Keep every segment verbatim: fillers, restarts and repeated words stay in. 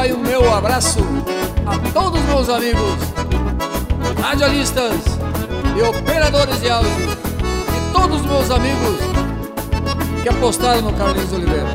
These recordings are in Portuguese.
vai o meu abraço a todos meus amigos radialistas e operadores de áudio e todos meus amigos que apostaram no Carlinhos Oliveira.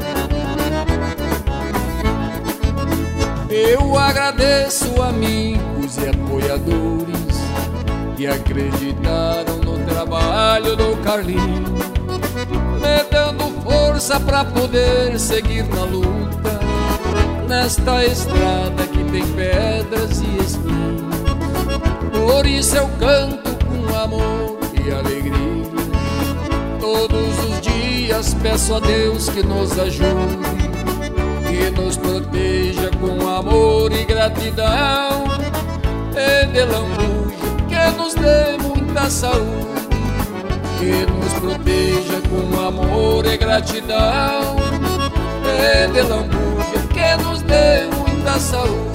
Eu agradeço amigos e apoiadores que acreditaram no trabalho do Carlinhos, me dando força pra poder seguir na luta, nesta estrada que tem pedras e espinhos. Por isso eu canto com amor e alegria, todos os dias peço a Deus que nos ajude, que nos proteja com amor e gratidão, e de lambuja que nos dê muita saúde, que nos proteja com amor e gratidão, e de lambuja que nos dê muita saúde.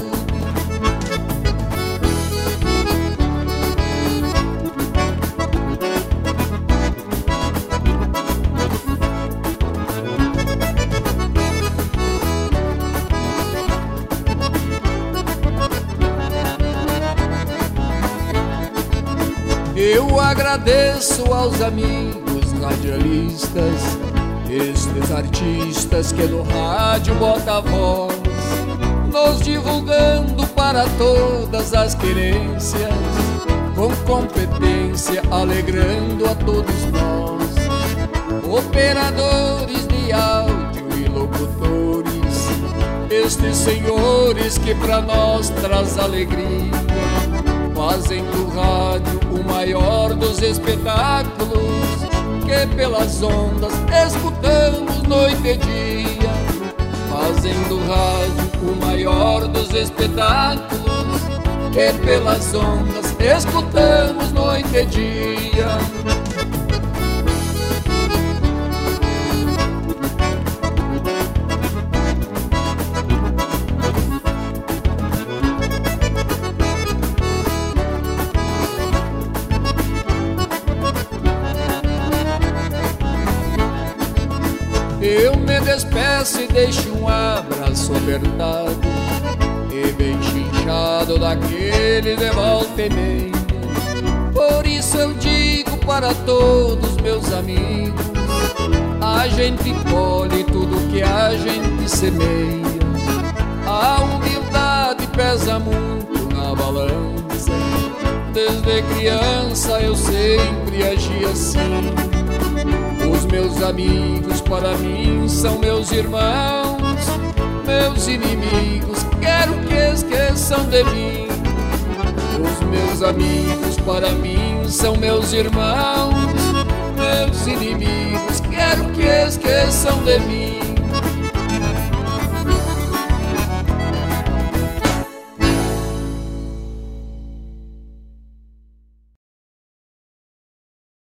Eu agradeço aos amigos radialistas, estes artistas que no rádio bota a voz, nos divulgando para todas as querências, com competência alegrando a todos nós. Operadores de áudio e locutores, estes senhores que pra nós traz alegria, fazem do rádio o maior dos espetáculos, que pelas ondas escutamos noite e dia. Fazem do rádio o maior dos espetáculos, que pelas ondas escutamos noite e dia. Eu me despeço e deixo um abraço apertado e bem chinchado daquele de volta e meia. Por isso eu digo para todos meus amigos, a gente colhe tudo que a gente semeia. A humildade pesa muito na balança, desde criança eu sempre agi assim. Os meus amigos para mim são meus irmãos, meus inimigos quero que esqueçam de mim. Os meus amigos para mim são meus irmãos, meus inimigos quero que esqueçam de mim.